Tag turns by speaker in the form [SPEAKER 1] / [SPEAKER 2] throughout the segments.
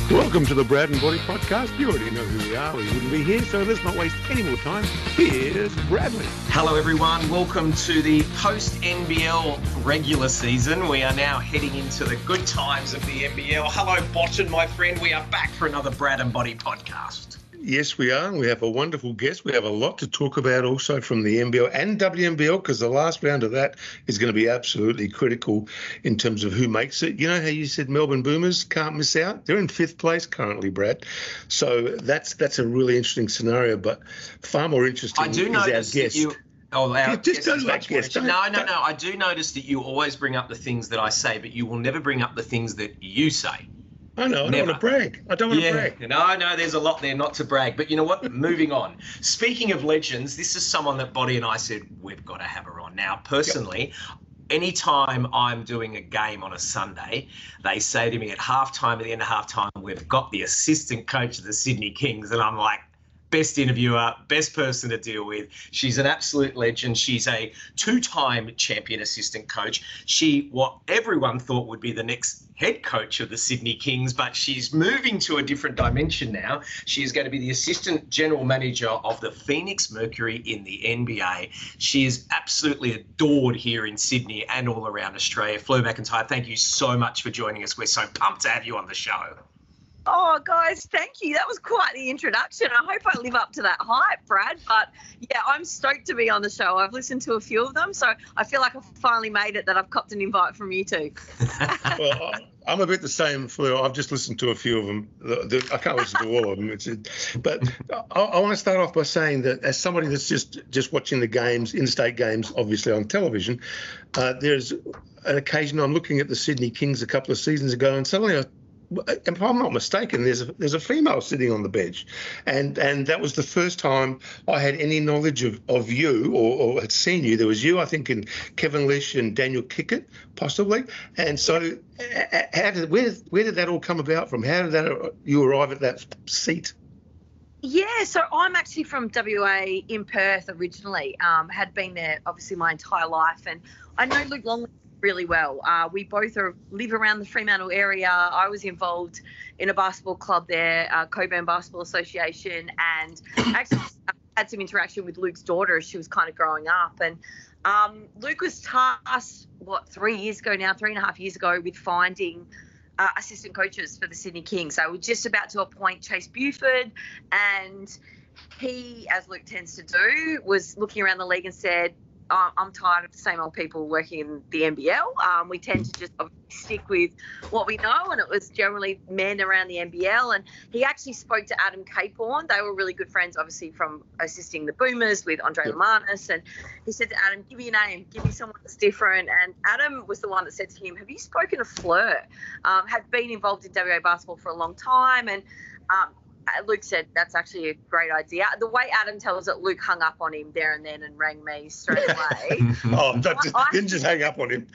[SPEAKER 1] Welcome to the Brad and Body Podcast. You already know who we are. We wouldn't be here, so let's not waste any more time. Here's Bradley.
[SPEAKER 2] Hello, everyone. Welcome to the post-NBL regular season. We are now heading into the good times of the NBL. Hello, Botton, my friend. We are back for another Brad and Body Podcast.
[SPEAKER 1] Yes, we are. We have a wonderful guest. We have a lot to talk about also from the NBL and WNBL, because the last round of that is going to be absolutely critical in terms of who makes it. You know how you said Melbourne Boomers can't miss out? They're in 5th place currently, Brad. So that's a really interesting scenario, but far more interesting
[SPEAKER 2] I do
[SPEAKER 1] is our
[SPEAKER 2] notice
[SPEAKER 1] guest.
[SPEAKER 2] That you... Oh, our
[SPEAKER 1] just
[SPEAKER 2] guest is
[SPEAKER 1] don't
[SPEAKER 2] much
[SPEAKER 1] like guests.
[SPEAKER 2] No. I do notice that you always bring up the things that I say, but you will never bring up the things that you say.
[SPEAKER 1] I know, I don't want to brag. I don't want to brag.
[SPEAKER 2] No, there's a lot there not to brag. But you know what? Moving on. Speaking of legends, this is someone that Body and I said, we've got to have her on. Now, personally, anytime I'm doing a game on a Sunday, they say to me at halftime, at the end of halftime, we've got the assistant coach of the Sydney Kings. And I'm like, best interviewer, best person to deal with. She's an absolute legend. She's a 2-time champion assistant coach. What everyone thought would be the next head coach of the Sydney Kings, but she's moving to a different dimension now. She is going to be the assistant general manager of the Phoenix Mercury in the NBA. She is absolutely adored here in Sydney and all around Australia. Fleur McIntyre, thank you so much for joining us. We're so pumped to have you on the show.
[SPEAKER 3] Oh, guys, thank you. That was quite the introduction. I hope I live up to that hype, Brad. But, yeah, I'm stoked to be on the show. I've listened to a few of them, so I feel like I've finally made it that I've copped an invite from you two.
[SPEAKER 1] Well, I'm a bit the same, Fleur. I've just listened to a few of them. I can't listen to all of them. But I want to start off by saying that as somebody that's just watching the games, interstate games, obviously on television, there's an occasion I'm looking at the Sydney Kings a couple of seasons ago, and suddenly if I'm not mistaken, there's a female sitting on the bench, and that was the first time I had any knowledge of you or had seen you. There was you, I think, and Kevin Lish and Daniel Kickett, possibly. And so, where did that all come about from? How did you arrive at that seat?
[SPEAKER 3] Yeah, so I'm actually from WA in Perth originally. Had been there obviously my entire life, and I know Luke Longley really well. We both live around the Fremantle area. I was involved in a basketball club there, Coburn Basketball Association, and actually had some interaction with Luke's daughter as she was kind of growing up. And Luke was tasked, 3.5 years ago, with finding assistant coaches for the Sydney Kings. So we're just about to appoint Chase Buford, and he, as Luke tends to do, was looking around the league and said, I'm tired of the same old people working in the NBL. We tend to just stick with what we know, and it was generally men around the NBL. And he actually spoke to Adam Caporn. They were really good friends, obviously, from assisting the Boomers with Andre Lamanis. And he said to Adam, give me a name, give me someone that's different. And Adam was the one that said to him, have you spoken to Fleur? Had been involved in WA basketball for a long time. And Luke said, that's actually a great idea. The way Adam tells it, Luke hung up on him there and then and rang me straight away.
[SPEAKER 1] Didn't just hang up on him.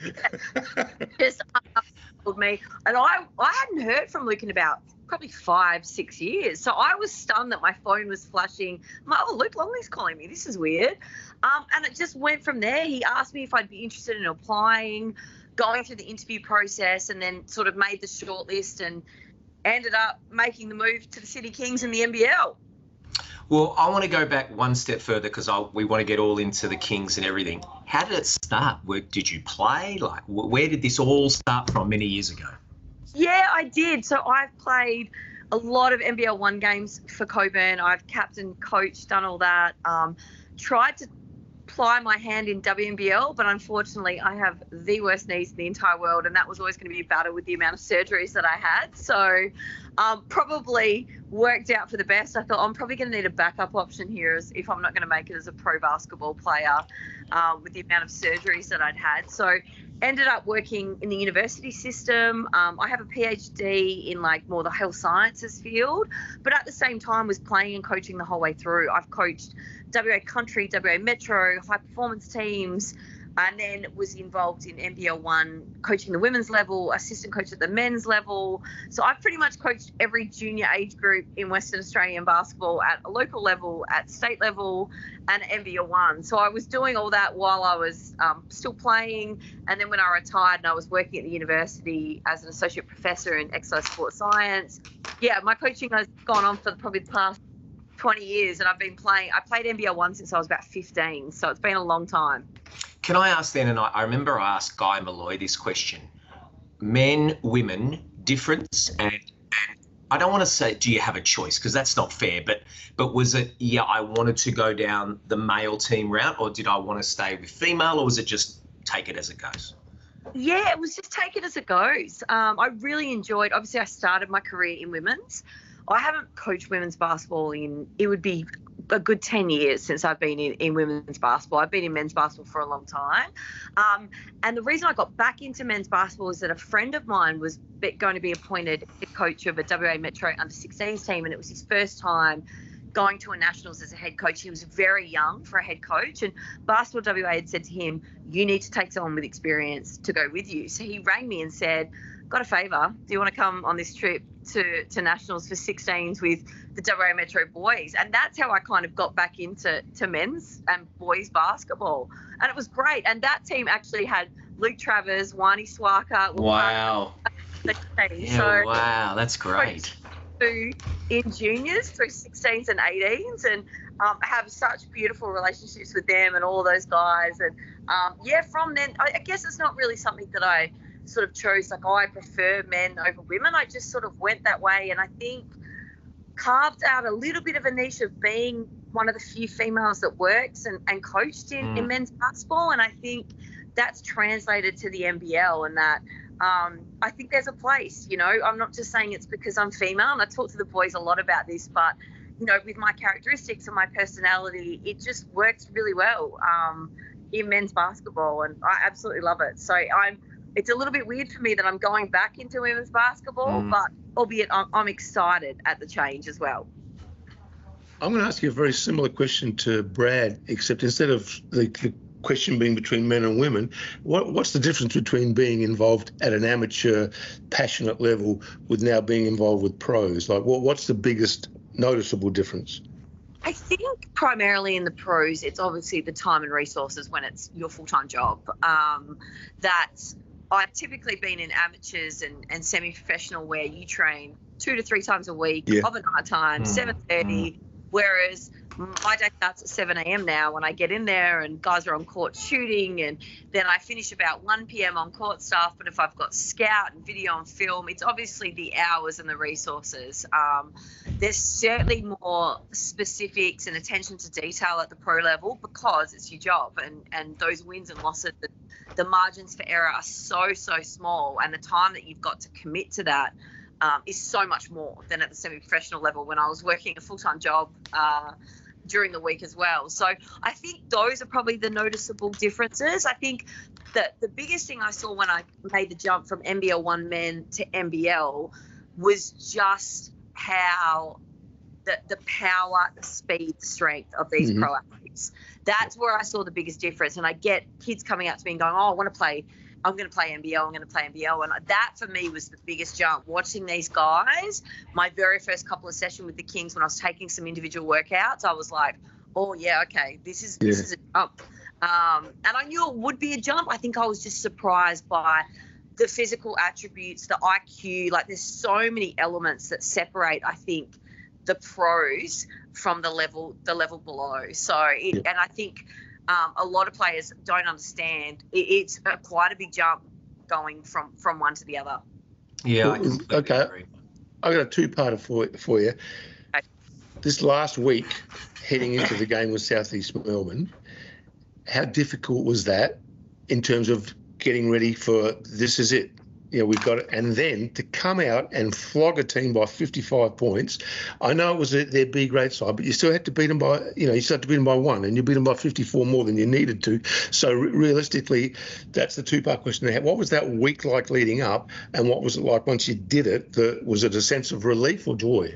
[SPEAKER 3] Just hung up on me. And I hadn't heard from Luke in about probably 5-6 years. So I was stunned that my phone was flashing. I'm like, oh, Luke Longley's calling me. This is weird. And it just went from there. He asked me if I'd be interested in applying, going through the interview process, and then sort of made the shortlist and ended up making the move to the Sydney Kings in the NBL.
[SPEAKER 2] Well, I want to go back one step further because we want to get all into the Kings and everything. How did it start? Did you play? Like, where did this all start from many years ago?
[SPEAKER 3] Yeah, I did. So I've played a lot of NBL 1 games for Coburn. I've captained, coached, done all that. Tried to ply my hand in WNBL, but unfortunately I have the worst knees in the entire world, and that was always going to be a battle with the amount of surgeries that I had. So probably worked out for the best. I thought I'm probably going to need a backup option here as if I'm not going to make it as a pro basketball player with the amount of surgeries that I'd had. So ended up working in the university system. I have a PhD in more the health sciences field, but at the same time was playing and coaching the whole way through. I've coached WA Country, WA Metro, high performance teams, and then was involved in NBL 1, coaching the women's level, assistant coach at the men's level. So I've pretty much coached every junior age group in Western Australian basketball at a local level, at state level, and NBL 1. So I was doing all that while I was still playing. And then when I retired and I was working at the university as an associate professor in exercise sports science, Yeah, my coaching has gone on for probably the past 20 years, and I played NBL 1 since I was about 15, so it's been a long time.
[SPEAKER 2] Can I ask then, and I remember I asked Guy Malloy this question, men, women, difference, and I don't want to say, do you have a choice? Because that's not fair, but was it, I wanted to go down the male team route, or did I want to stay with female, or was it just take it as it goes?
[SPEAKER 3] Yeah, it was just take it as it goes. I really enjoyed, obviously I started my career in women's. I haven't coached women's basketball it would be a good 10 years since I've been in women's basketball. I've been in men's basketball for a long time. And the reason I got back into men's basketball is that a friend of mine was going to be appointed head coach of a WA Metro under-16s team, and it was his first time going to a nationals as a head coach. He was very young for a head coach, and Basketball WA had said to him, you need to take someone with experience to go with you. So he rang me and said, got a favour, do you want to come on this trip to nationals for 16s with the WA Metro boys? And that's how I kind of got back into men's and boys basketball, and it was great. And that team actually had Luke Travers, Wani Swaka.
[SPEAKER 2] Wow.
[SPEAKER 3] So,
[SPEAKER 2] wow, that's great.
[SPEAKER 3] In juniors through 16s and 18s, and have such beautiful relationships with them and all those guys. And from then, I guess it's not really something that I sort of chose, like, I prefer men over women. I just sort of went that way, and I think carved out a little bit of a niche of being one of the few females that works and coached in men's basketball. And I think that's translated to the NBL, and that I think there's a place, I'm not just saying it's because I'm female, and I talk to the boys a lot about this, but, with my characteristics and my personality, it just works really well in men's basketball, and I absolutely love it. So it's a little bit weird for me that I'm going back into women's basketball, but albeit I'm excited at the change as well.
[SPEAKER 1] I'm going to ask you a very similar question to Brad, except instead of the question being between men and women, what's the difference between being involved at an amateur, passionate level with now being involved with pros? Like, what's the biggest noticeable difference?
[SPEAKER 3] I think primarily in the pros, it's obviously the time and resources when it's your full-time job. That I've typically been in amateurs and semi-professional where you train 2 to 3 times a week, overnight time, 7:30, whereas my day starts at 7 a.m. now when I get in there and guys are on court shooting, and then I finish about 1 p.m. on court stuff. But if I've got scout and video and film, it's obviously the hours and the resources. There's certainly more specifics and attention to detail at the pro level because it's your job, and those wins and losses, the margins for error are so small, and the time that you've got to commit to that is so much more than at the semi-professional level when I was working a full-time job during the week as well. So I think those are probably the noticeable differences. I think that the biggest thing I saw when I made the jump from NBL 1 men to NBL was just how the power, the speed, the strength of these pro athletes. That's where I saw the biggest difference. And I get kids coming up to me and going, I'm going to play NBL. And that for me was the biggest jump, watching these guys. My very first couple of sessions with the Kings, when I was taking some individual workouts, I was like, okay, this is a jump. And I knew it would be a jump. I think I was just surprised by the physical attributes, the IQ. Like, there's so many elements that separate, I think, the pros from the level below. So and I think a lot of players don't understand it's quite a big jump going from one to the other.
[SPEAKER 2] Yeah.
[SPEAKER 1] Okay. I got a two-parter for you. Okay. This last week, heading into the game with Southeast Melbourne, how difficult was that in terms of getting ready for this is it? We've got it. And then to come out and flog a team by 55 points, I know it was their B grade side, but you still had to beat them by, you still had to beat them by 1, and you beat them by 54 more than you needed to. So realistically, that's the two-part question. What was that week like leading up, and what was it like once you did it? Was it a sense of relief or joy?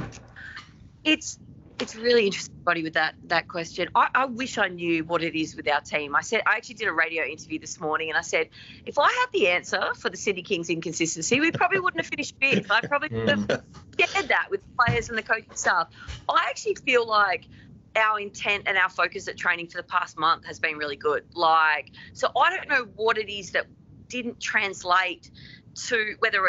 [SPEAKER 3] It's really interesting, buddy, with that question. I wish I knew what it is with our team. I actually did a radio interview this morning, and I said, if I had the answer for the Sydney Kings inconsistency, we probably wouldn't have finished 5th. I probably would have shared that with the players and the coaching staff. I actually feel like our intent and our focus at training for the past month has been really good. So I don't know what it is that didn't translate to, whether it's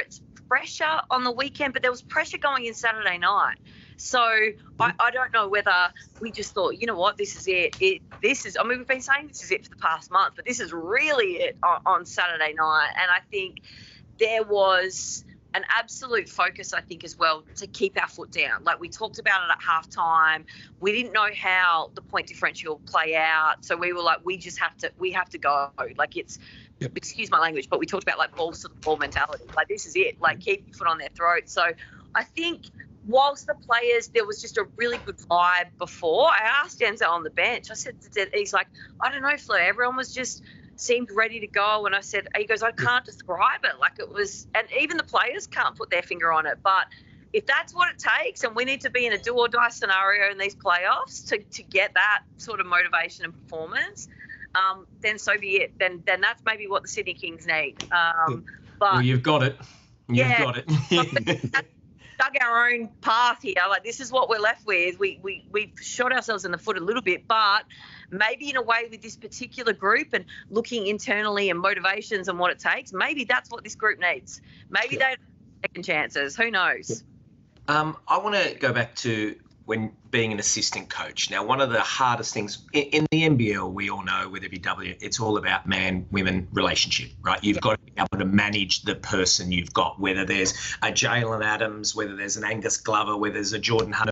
[SPEAKER 3] pressure on the weekend, but there was pressure going in Saturday night. So I don't know whether we just thought, you know what, this is it. I mean, we've been saying this is it for the past month, but this is really it on Saturday night. And I think there was an absolute focus, I think, as well, to keep our foot down. Like we talked about it at halftime. We didn't know how the point differential play out. So we were like, we have to go. Like it's, excuse my language, but we talked about like balls to the ball mentality. Like this is it. Like keep your foot on their throat. So I think whilst the players, there was just a really good vibe before. I asked Denzel on the bench. I said, he's like, I don't know, Fleur. Everyone was just seemed ready to go. And I said, he goes, I can't describe it. Like it was, and even the players can't put their finger on it. But if that's what it takes, and we need to be in a do or die scenario in these playoffs to get that sort of motivation and performance, then so be it. Then that's maybe what the Sydney Kings need. But
[SPEAKER 2] well, you've got it. You've got it.
[SPEAKER 3] Dug our own path here. Like this is what we're left with. We've shot ourselves in the foot a little bit, but maybe in a way with this particular group and looking internally and motivations and what it takes, maybe that's what this group needs. Maybe they have second chances. Who knows?
[SPEAKER 2] I want to go back to when being an assistant coach. Now, one of the hardest things in the NBL, we all know with WW, it's all about man-women relationship, right? You've got to be able to manage the person you've got, whether there's a Jalen Adams, whether there's an Angus Glover, whether there's a Jordan Hunter,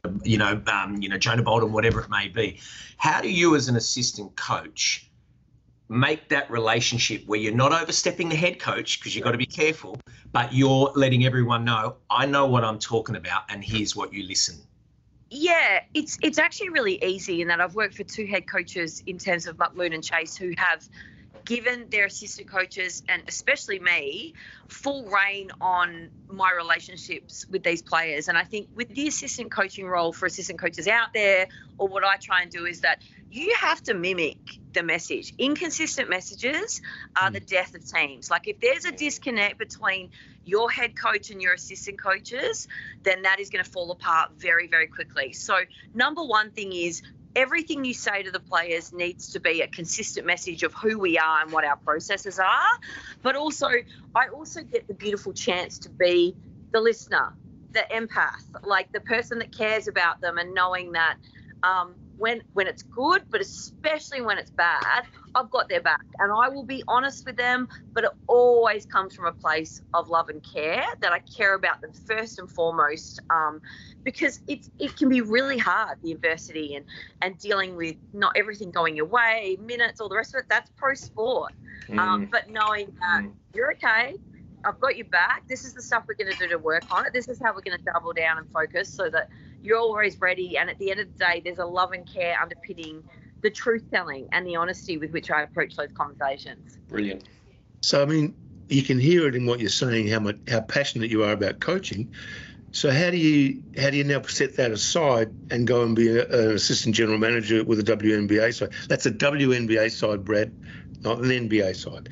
[SPEAKER 2] Jonah Bolden, whatever it may be. How do you as an assistant coach make that relationship where you're not overstepping the head coach, because you've got to be careful, but you're letting everyone know, I know what I'm talking about and here's what you listen?
[SPEAKER 3] Yeah, it's actually really easy in that I've worked for two head coaches in terms of McLeod and Chase who have given their assistant coaches, and especially me, full reign on my relationships with these players. And I think with the assistant coaching role for assistant coaches out there, or what I try and do is that you have to mimic the message. Inconsistent messages are the death of teams. Like if there's a disconnect between your head coach and your assistant coaches, then that is going to fall apart very, very quickly. So number one thing is everything you say to the players needs to be a consistent message of who we are and what our processes are. But also, I also get the beautiful chance to be the listener, the empath, like the person that cares about them, and knowing that when it's good, but especially when it's bad, I've got their back and I will be honest with them, but it always comes from a place of love and care, that I care about them first and foremost, because it can be really hard, the adversity and dealing with not everything going your way, minutes, all the rest of it. That's pro sport. But knowing that you're okay, I've got your back, this is the stuff we're going to do to work on it, this is how we're going to double down and focus so that you're always ready. And at the end of the day, there's a love and care underpinning the truth telling and the honesty with which I approach those conversations.
[SPEAKER 2] Brilliant.
[SPEAKER 1] So, I mean, you can hear it in what you're saying, how passionate you are about coaching. So how do you now set that aside and go and be an assistant general manager with a WNBA side? That's a WNBA side, Brad, not an NBA side.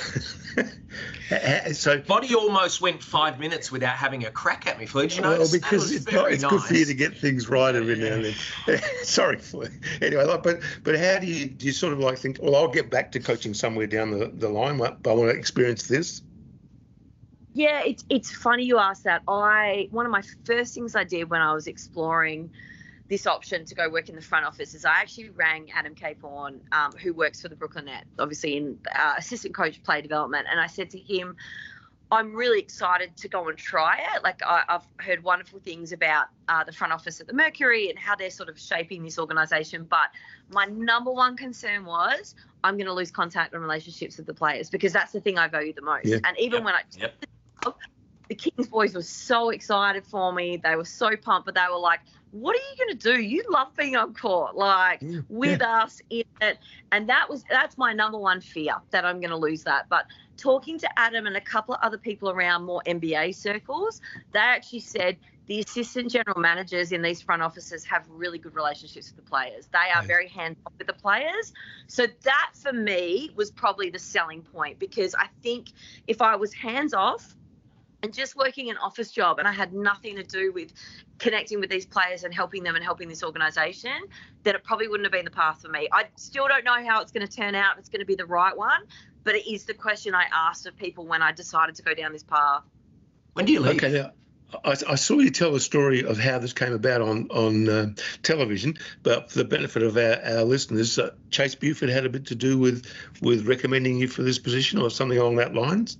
[SPEAKER 1] So
[SPEAKER 2] Body almost went 5 minutes without having a crack at me, Fleur. You know,
[SPEAKER 1] well, because it's
[SPEAKER 2] nice.
[SPEAKER 1] Good for you to get things right every now and then. Sorry, Fleur. Anyway, but how do you sort of like think, well, I'll get back to coaching somewhere down the line, but I want to experience this?
[SPEAKER 3] Yeah, it's funny you ask that. One of my first things I did when I was exploring this option to go work in the front office is I actually rang Adam Capehorn, who works for the Brooklyn Nets, obviously in assistant coach player development. And I said to him, I'm really excited to go and try it. Like I've heard wonderful things about the front office at the Mercury and how they're sort of shaping this organisation. But my number one concern was I'm going to lose contact and relationships with the players, because that's the thing I value the most. Yeah. And even when the Kings boys were so excited for me. They were so pumped, but they were like, what are you going to do? You love being on court, like with us in it. And that's my number one fear, that I'm going to lose that. But talking to Adam and a couple of other people around more NBA circles, they actually said the assistant general managers in these front offices have really good relationships with the players. They are very hands-off with the players. So that for me was probably the selling point, because I think if I was hands-off and just working an office job and I had nothing to do with connecting with these players and helping them and helping this organisation, then it probably wouldn't have been the path for me. I still don't know how it's going to turn out. It's going to be the right one, but it is the question I asked of people when I decided to go down this path.
[SPEAKER 2] When do you leave?
[SPEAKER 1] Okay, now I saw you tell the story of how this came about on television, but for the benefit of our listeners, Chase Buford had a bit to do with recommending you for this position or something along that lines?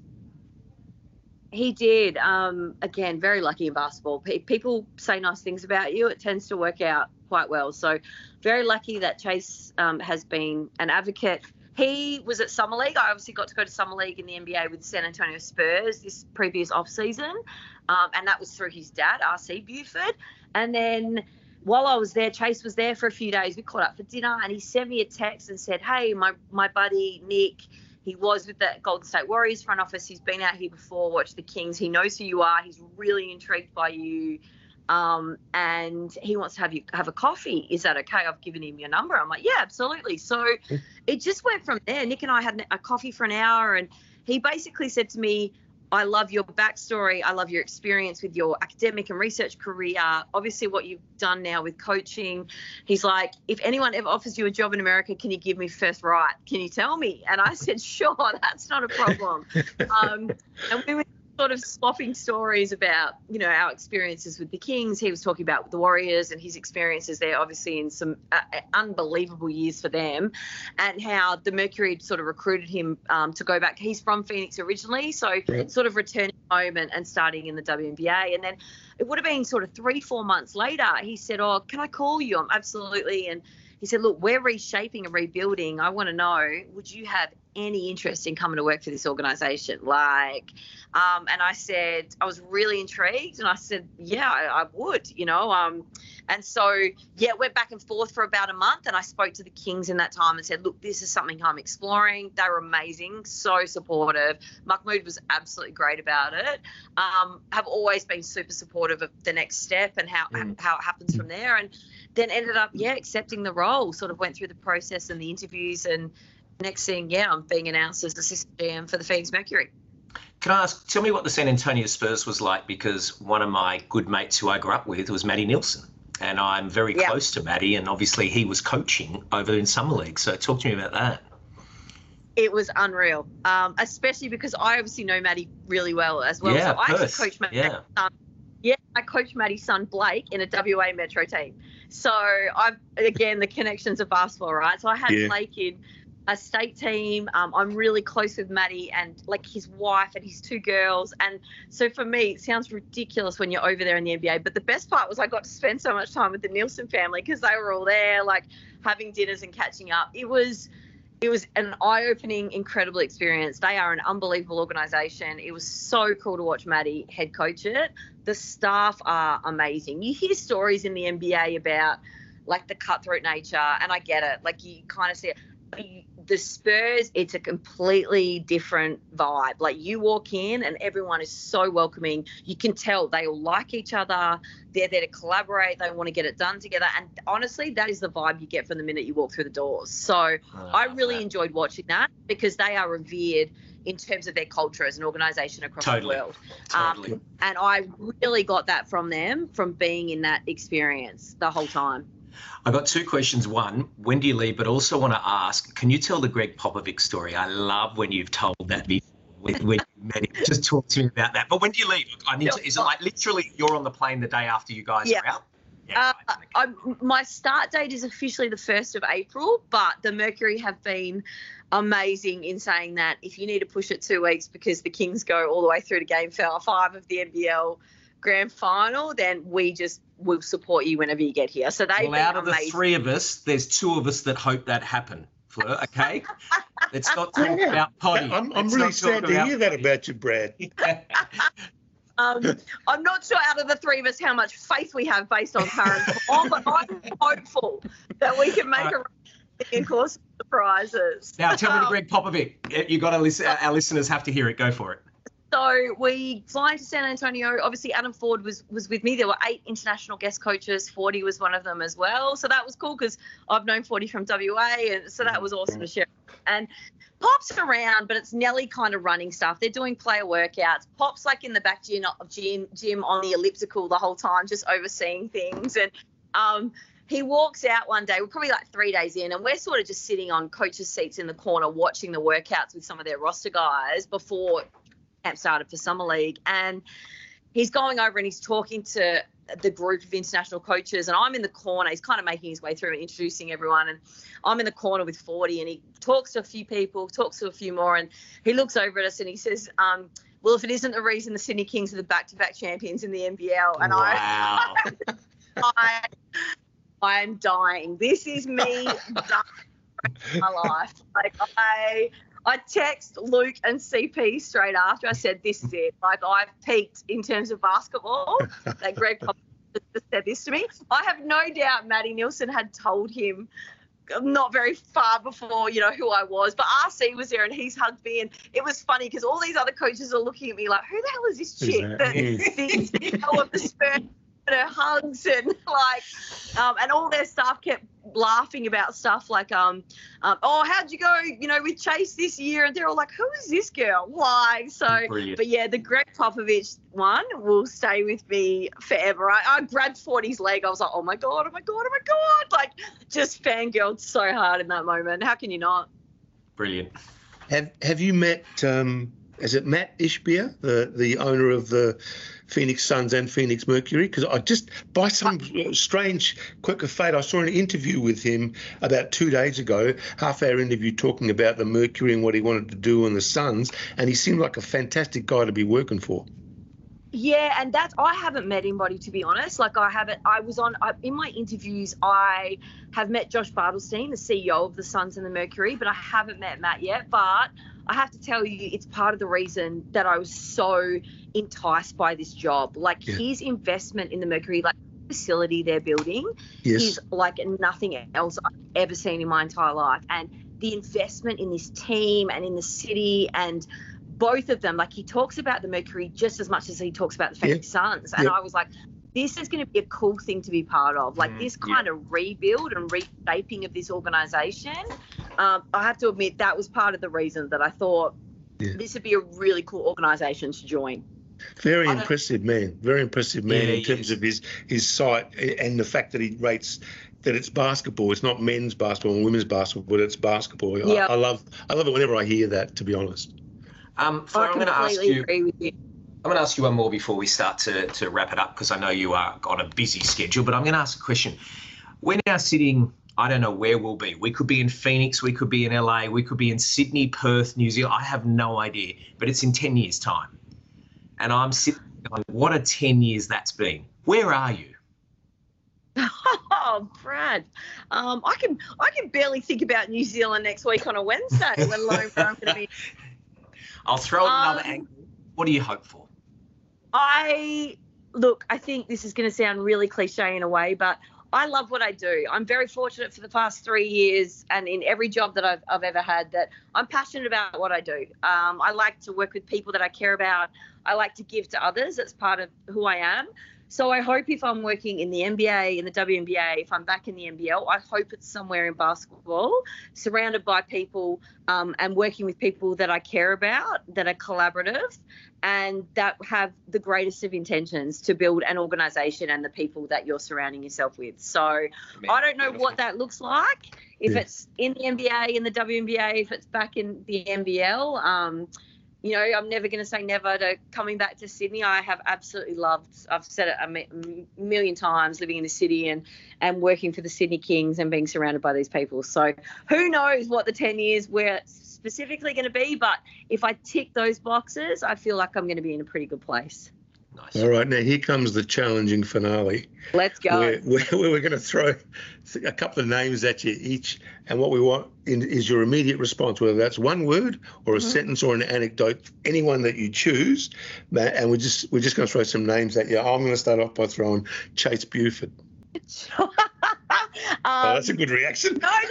[SPEAKER 3] He did. Again, very lucky in basketball. People say nice things about you. It tends to work out quite well. So very lucky that Chase has been an advocate. He was at Summer League. I obviously got to go to Summer League in the NBA with San Antonio Spurs this previous off-season, and that was through his dad, R.C. Buford. And then while I was there, Chase was there for a few days. We caught up for dinner, and he sent me a text and said, hey, my buddy Nick, he was with the Golden State Warriors front office. He's been out here before, watched the Kings. He knows who you are. He's really intrigued by you. And he wants to have a coffee. Is that okay? I've given him your number. I'm like, yeah, absolutely. So it just went from there. Nick and I had a coffee for an hour, and he basically said to me, I love your backstory. I love your experience with your academic and research career. Obviously what you've done now with coaching. He's like, if anyone ever offers you a job in America, can you give me first right? Can you tell me? And I said, sure, that's not a problem. And we were sort of swapping stories about, our experiences with the Kings. He was talking about the Warriors and his experiences there, obviously in some unbelievable years for them, and how the Mercury sort of recruited him to go back. He's from Phoenix originally, so sort of returning home and starting in the WNBA. And then it would have been sort of 3-4 months later, he said, oh, can I call you? I'm absolutely. And he said, look, we're reshaping and rebuilding. I want to know, would you have any interest in coming to work for this organisation? And I said, I was really intrigued. And I said, yeah, I would, And so, went back and forth for about a month. And I spoke to the Kings in that time and said, look, this is something I'm exploring. They were amazing, so supportive. Mahmoud was absolutely great about it. Have always been super supportive of the next step and how it happens from there. And then ended up, accepting the role, sort of went through the process and the interviews. And next thing, I'm being announced as assistant GM for the Phoenix Mercury.
[SPEAKER 2] Can I ask, tell me what the San Antonio Spurs was like, because one of my good mates who I grew up with was Matty Nielsen, and I'm very close to Matty, and obviously he was coaching over in Summer League. So talk to me about that.
[SPEAKER 3] It was unreal, especially because I obviously know Matty really well as well.
[SPEAKER 2] Yeah,
[SPEAKER 3] so I actually coached Matty's son. Yeah, I coached Matty's son Blake in a WA Metro team. So the connections of basketball, right? So I had Blake in a state team. I'm really close with Matty and his wife and his 2 girls. And so for me, it sounds ridiculous when you're over there in the NBA. But the best part was I got to spend so much time with the Nielsen family because they were all there, having dinners and catching up. It was an eye-opening, incredible experience. They are an unbelievable organisation. It was so cool to watch Matty head coach it. The staff are amazing. You hear stories in the NBA about the cutthroat nature, and I get it. You kind of see it. The Spurs, it's a completely different vibe. You walk in and everyone is so welcoming. You can tell they all like each other. They're there to collaborate. They want to get it done together. And honestly, that is the vibe you get from the minute you walk through the doors. So I really enjoyed watching that because they are revered in terms of their culture as an organisation across the world.
[SPEAKER 2] Totally.
[SPEAKER 3] And I really got that from them, from being in that experience the whole time.
[SPEAKER 2] I got 2 questions. One, when do you leave? But also want to ask, can you tell the Greg Popovich story? I love when you've told that before when you met him. Just talk to me about that. But when do you leave? I need to. Is it literally you're on the plane the day after you guys are out? Yeah.
[SPEAKER 3] My start date is officially the 1st of April, but the Mercury have been amazing in saying that if you need to push it 2 weeks because the Kings go all the way through to Game 5 of the NBL Grand Final, then we just will support you whenever you get here. So
[SPEAKER 2] out of the 3 of us, there's 2 of us that hope that happen, Fleur. Okay, let's not talk about potty.
[SPEAKER 1] I'm really sad to hear that about you, Brad.
[SPEAKER 3] I'm not sure out of the 3 of us how much faith we have based on current form, but I'm hopeful that we can make a in course of surprises.
[SPEAKER 2] Now tell me to Greg Popovich. You got to listen. Our listeners have to hear it. Go for it.
[SPEAKER 3] So we fly into San Antonio. Obviously, Adam Ford was with me. There were 8 international guest coaches. 40 was one of them as well. So that was cool because I've known 40 from WA, and so that was awesome to share. And Pop's around, but it's Nelly kind of running stuff. They're doing player workouts. Pop's in the back gym on the elliptical the whole time, just overseeing things. And he walks out one day. We're probably 3 days in, and we're sort of just sitting on coaches' seats in the corner watching the workouts with some of their roster guys before camp started for Summer League. And he's going over and he's talking to the group of international coaches, and I'm in the corner. He's kind of making his way through and introducing everyone, and I'm in the corner with 40, and he talks to a few people, talks to a few more, and he looks over at us and he says, well, if it isn't the reason the Sydney Kings are the back-to-back champions in the NBL, and
[SPEAKER 2] wow.
[SPEAKER 3] I'm dying. This is me dying in my life. Like, I text Luke and CP straight after. I said, this is it. Like, I've peaked in terms of basketball. That Greg Popovich just said this to me. I have no doubt Maddie Nielsen had told him not very far before, you know, who I was. But RC was there and he's hugged me. And it was funny because all these other coaches are looking at me like, who the hell is this chick that thinks of the Spurs? Her hugs and and all their staff kept laughing about stuff like oh, how'd you go, you know, with Chase this year? And they're all like, who is this girl? Like, so brilliant. But yeah, the Greg Popovich one will stay with me forever. I grabbed 40's leg. I was like, oh my god, like just fangirled so hard in that moment. How can you not?
[SPEAKER 2] Brilliant.
[SPEAKER 1] Have you met is it Matt Ishbia, the owner of the Phoenix Suns and Phoenix Mercury? Because I just, by some strange quirk of fate, I saw an interview with him about 2 days ago, half-hour interview talking about the Mercury and what he wanted to do in the Suns, and he seemed like a fantastic guy to be working for.
[SPEAKER 3] Yeah, and I haven't met anybody, to be honest. Like, in my interviews, I have met Josh Bartelstein, the CEO of the Suns and the Mercury, but I haven't met Matt yet. But I have to tell you, it's part of the reason that I was so enticed by this job. Like, his investment in the Mercury, like the facility they're building, is like nothing else I've ever seen in my entire life. And the investment in this team and in the city, and both of them, like, he talks about the Mercury just as much as he talks about the Phoenix Suns. And I was like, this is going to be a cool thing to be part of. Like, this kind of rebuild and reshaping of this organisation. I have to admit, that was part of the reason that I thought this would be a really cool organisation to join.
[SPEAKER 1] Very impressive man in terms of his site and the fact that he rates that it's basketball. It's not men's basketball and women's basketball, but it's basketball. I love it whenever I hear that, to be honest.
[SPEAKER 2] Fleur, I'm going to ask you one more before we start to wrap it up, because I know you are on a busy schedule, but I'm going to ask a question. We're now sitting, I don't know where we'll be. We could be in Phoenix, we could be in LA, we could be in Sydney, Perth, New Zealand. I have no idea, but it's in 10 years' time. And I'm sitting going, what a 10 years that's been. Where are you?
[SPEAKER 3] Oh, Brad, I can barely think about New Zealand next week on a Wednesday, let alone where I'm going to be.
[SPEAKER 2] I'll throw another angle. What do you hope for?
[SPEAKER 3] I think this is going to sound really cliche in a way, but I love what I do. I'm very fortunate for the past 3 years, and in every job that I've ever had, that I'm passionate about what I do. I like to work with people that I care about. I like to give to others. That's part of who I am. So I hope if I'm working in the NBA, in the WNBA, if I'm back in the NBL, I hope it's somewhere in basketball, surrounded by people and working with people that I care about, that are collaborative, and that have the greatest of intentions to build an organisation and the people that you're surrounding yourself with. So I don't know what that looks like, if it's in the NBA, in the WNBA, if it's back in the NBL. You know, I'm never going to say never to coming back to Sydney. I have absolutely loved, I've said it a million times, living in the city and working for the Sydney Kings and being surrounded by these people. So who knows what the 10 years we're specifically going to be, but if I tick those boxes, I feel like I'm going to be in a pretty good place.
[SPEAKER 2] Nice.
[SPEAKER 1] All right, now here comes the challenging finale.
[SPEAKER 3] Let's go.
[SPEAKER 1] Where we're going to throw a couple of names at you each, and what we want is your immediate response, whether that's one word or a sentence or an anecdote, anyone that you choose. And we're just going to throw some names at you. I'm going to start off by throwing Chase Buford. That's a good reaction.
[SPEAKER 3] No.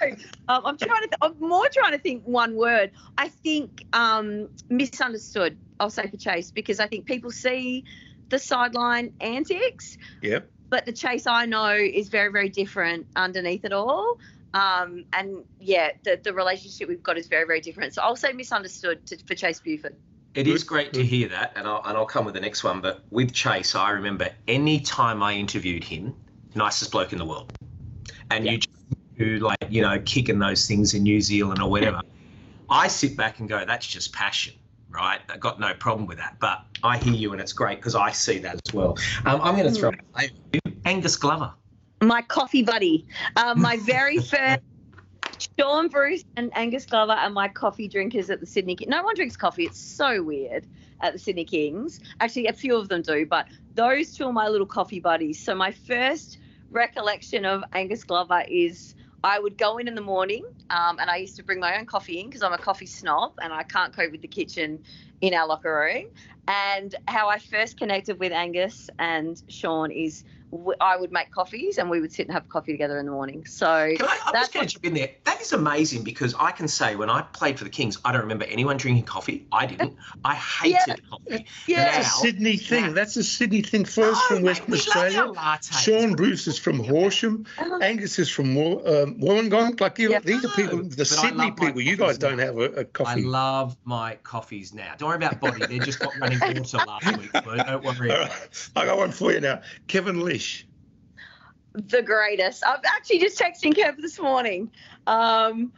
[SPEAKER 3] I'm more trying to think one word. I think misunderstood, I'll say, for Chase, because I think people see the sideline antics.
[SPEAKER 1] Yep.
[SPEAKER 3] But the Chase I know is very, very different underneath it all. And yeah, the relationship we've got is very, very different. So I'll say misunderstood for Chase Buford.
[SPEAKER 2] It is great to hear that, and I'll come with the next one. But with Chase, I remember any time I interviewed him, nicest bloke in the world. And you just do, like, you know, kicking those things in New Zealand or whatever. I sit back and go, that's just passion. right? I got no problem with that. But I hear you, and it's great because I see that as well. I'm going to throw Angus Glover.
[SPEAKER 3] My coffee buddy. My very first Sean Bruce and Angus Glover are my coffee drinkers at the Sydney Kings. No one drinks coffee. It's so weird at the Sydney Kings. Actually, a few of them do, but those two are my little coffee buddies. So my first recollection of Angus Glover is I would go in the morning and I used to bring my own coffee in because I'm a coffee snob and I can't cope with the kitchen in our locker room. And how I first connected with Angus and Sean is I would make coffees and we would sit and have coffee together in the morning. So
[SPEAKER 2] I'm just going to jump in there. That is amazing because I can say when I played for the Kings, I don't remember anyone drinking coffee. I didn't. I hated coffee.
[SPEAKER 1] Yeah, that's a Sydney thing. That's a Sydney thing. First from Western Australia. Sean Bruce is from Horsham. Angus is from Wollongong. Like these are people, the Sydney people. You guys don't have a coffee.
[SPEAKER 2] I love my coffees now. Don't worry about body. They're just not running water last week. So don't worry.
[SPEAKER 1] All right. I got one for you now. Kevin Lish.
[SPEAKER 3] The greatest. I'm actually just texting Kev this morning. Kev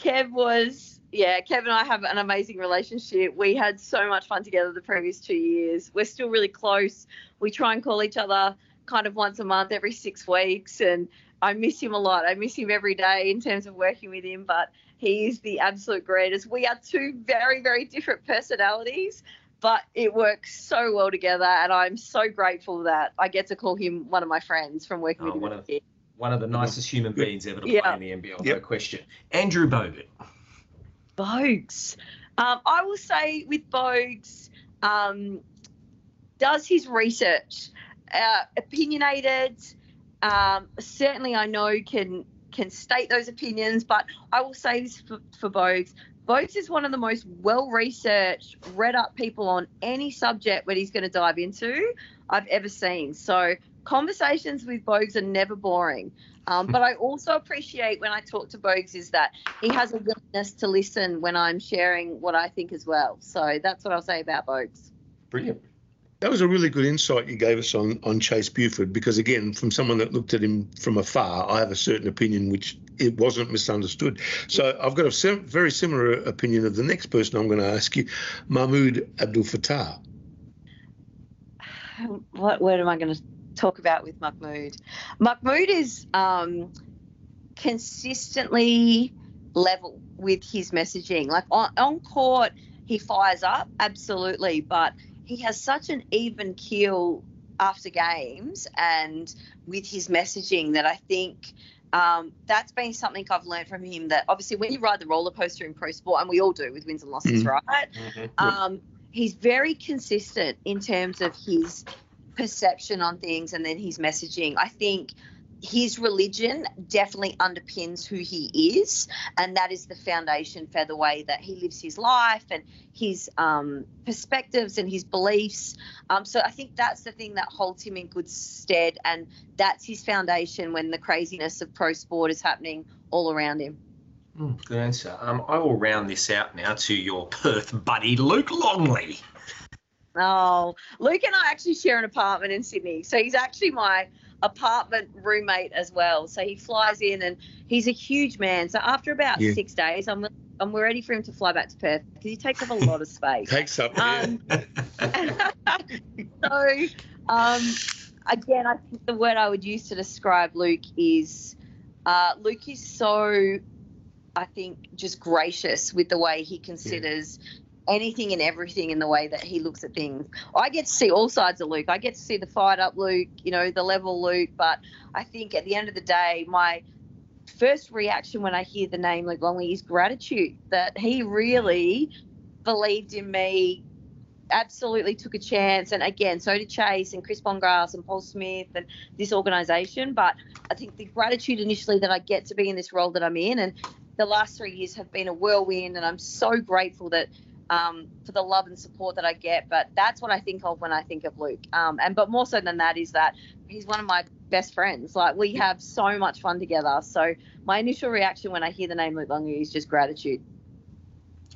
[SPEAKER 3] and I have an amazing relationship. We had so much fun together the previous 2 years. We're still really close. We try and call each other kind of once a month, every 6 weeks, and I miss him a lot. I miss him every day in terms of working with him, but he is the absolute greatest. We are two very, very different personalities, but it works so well together, and I'm so grateful that I get to call him one of my friends from working with him.
[SPEAKER 2] One of the nicest human beings ever to play in the NBL, no question. Andrew Bogut.
[SPEAKER 3] Bogues. I will say with Bogues, does his research, opinionated, certainly I know can state those opinions, but I will say this for Bogues. Bogues is one of the most well-researched, read-up people on any subject that he's going to dive into I've ever seen. So conversations with Bogues are never boring. But I also appreciate when I talk to Bogues is that he has a willingness to listen when I'm sharing what I think as well. So that's what I'll say about Bogues.
[SPEAKER 2] Brilliant.
[SPEAKER 1] That was a really good insight you gave us on Chase Buford because, again, from someone that looked at him from afar, I have a certain opinion which it wasn't misunderstood. So I've got a very similar opinion of the next person I'm going to ask you, Mahmoud Abdul Fattah.
[SPEAKER 3] What word am I going to talk about with Mahmoud? Mahmoud is consistently level with his messaging. Like on court, he fires up, absolutely, but he has such an even keel after games and with his messaging that I think that's been something I've learned from him, that obviously when you ride the roller coaster in pro sport, and we all do with wins and losses, right? Mm-hmm. He's very consistent in terms of his perception on things and then his messaging. I think his religion definitely underpins who he is, and that is the foundation for the way that he lives his life and his perspectives and his beliefs. So I think that's the thing that holds him in good stead, and that's his foundation when the craziness of pro sport is happening all around him.
[SPEAKER 2] Good answer. I will round this out now to your Perth buddy, Luke Longley.
[SPEAKER 3] Oh, Luke and I actually share an apartment in Sydney, so he's actually my apartment roommate as well. So he flies in and he's a huge man. So after about 6 days, I'm ready for him to fly back to Perth because he takes up a lot of space.
[SPEAKER 1] Takes up,
[SPEAKER 3] again, I think the word I would use to describe Luke is so, I think, just gracious with the way he considers anything and everything in the way that he looks at things. I get to see all sides of Luke. I get to see the fired up Luke, the level Luke, but I think at the end of the day, my first reaction when I hear the name Luke Longley is gratitude that he really believed in me, absolutely took a chance. And again, so did Chase and Chris Bongrass and Paul Smith and this organisation. But I think the gratitude initially that I get to be in this role that I'm in, and the last 3 years have been a whirlwind, and I'm so grateful that for the love and support that I get. But that's what I think of when I think of Luke. But more so than that is that he's one of my best friends. Like, we have so much fun together. So my initial reaction when I hear the name Luke Longley is just gratitude.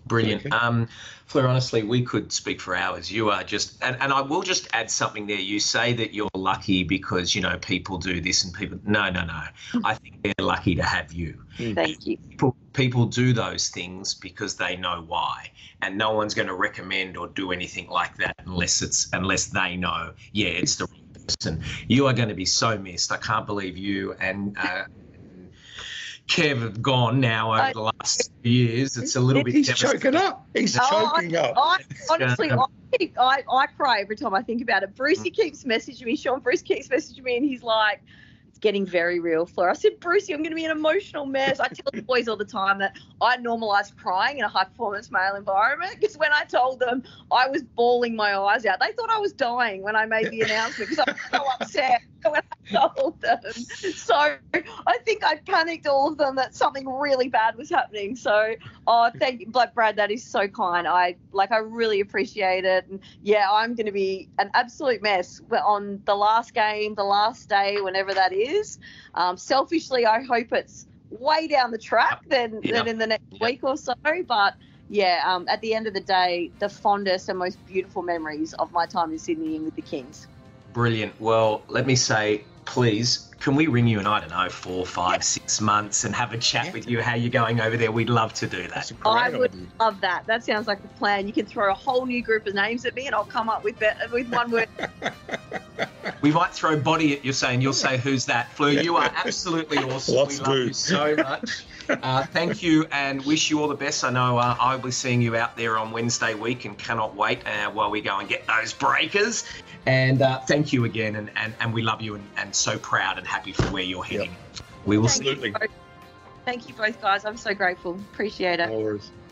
[SPEAKER 2] Brilliant.
[SPEAKER 1] Okay.
[SPEAKER 2] Fleur, honestly, we could speak for hours. You are just, and I will just add something there. You say that you're lucky because, you know, people do this and people, no. I think they're lucky to have you.
[SPEAKER 3] Thank you.
[SPEAKER 2] People do those things because they know why, and no one's going to recommend or do anything like that unless they know, yeah, it's the right person. You are going to be so missed. I can't believe you and Kev have gone now over the last few years. It's a little bit
[SPEAKER 1] He's
[SPEAKER 2] devastating.
[SPEAKER 1] choking up. He's choking up.
[SPEAKER 3] Honestly, I cry every time I think about it. Brucey keeps messaging me. Sean Bruce keeps messaging me, and he's like, it's getting very real, Fleur. I said, Brucey, I'm going to be an emotional mess. I tell the boys all the time that I normalise crying in a high-performance male environment, because when I told them I was bawling my eyes out, they thought I was dying when I made the announcement because I was so upset when I told them. So I think I panicked all of them that something really bad was happening. So, thank you, Brad. That is so kind. I really appreciate it. And yeah, I'm going to be an absolute mess on the last game, the last day, whenever that is. Selfishly, I hope it's way down the track than in the next week or so. But yeah, at the end of the day, the fondest and most beautiful memories of my time in Sydney and with the Kings.
[SPEAKER 2] Brilliant. Well, let me say, please, can we ring you in, I don't know, 4, 5, 6 months and have a chat with you, how you're going over there? We'd love to do that.
[SPEAKER 3] I would love that. That sounds like a plan. You can throw a whole new group of names at me and I'll come up with one word.
[SPEAKER 2] We might throw body at you saying, you'll say, who's that? Fleur, you are absolutely awesome.
[SPEAKER 1] Lots
[SPEAKER 2] we love you so much. Thank you and wish you all the best. I know I'll be seeing you out there on Wednesday week and cannot wait while we go and get those breakers. And thank you again. And we love you and so proud and happy for where you're heading. We will
[SPEAKER 1] Absolutely.
[SPEAKER 3] Thank you both, guys. I'm so grateful. Appreciate it.
[SPEAKER 1] No worries.